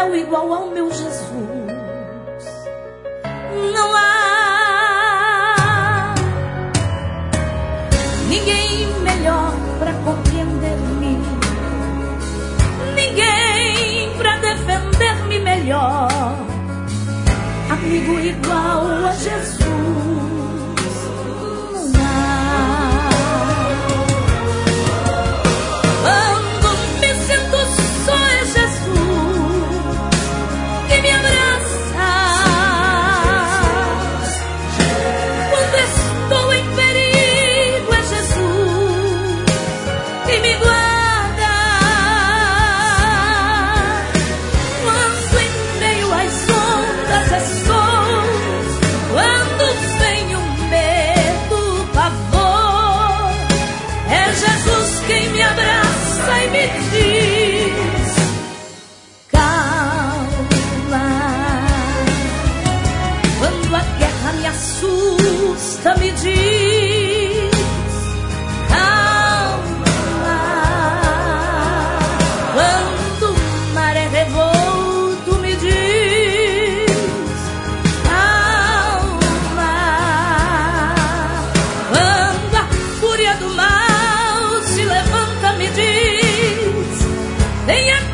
céu igual ao meu Jesus. Não há ninguém melhor para compreender-me, ninguém para defender-me melhor, amigo igual a Jesus. Não há. Quando me sinto só, é Jesus que me abraça. Quando estou em perigo, é Jesus que me guarda. Quando em meio às ondas é sons, quando vem o medo, o pavor, é Jesus quem me abraça e me diz: calma. Quando a guerra me assusta, me diz: calma. Quando o mar é revolto, me diz: calma. Quando a fúria do mal se levanta, me diz: tenha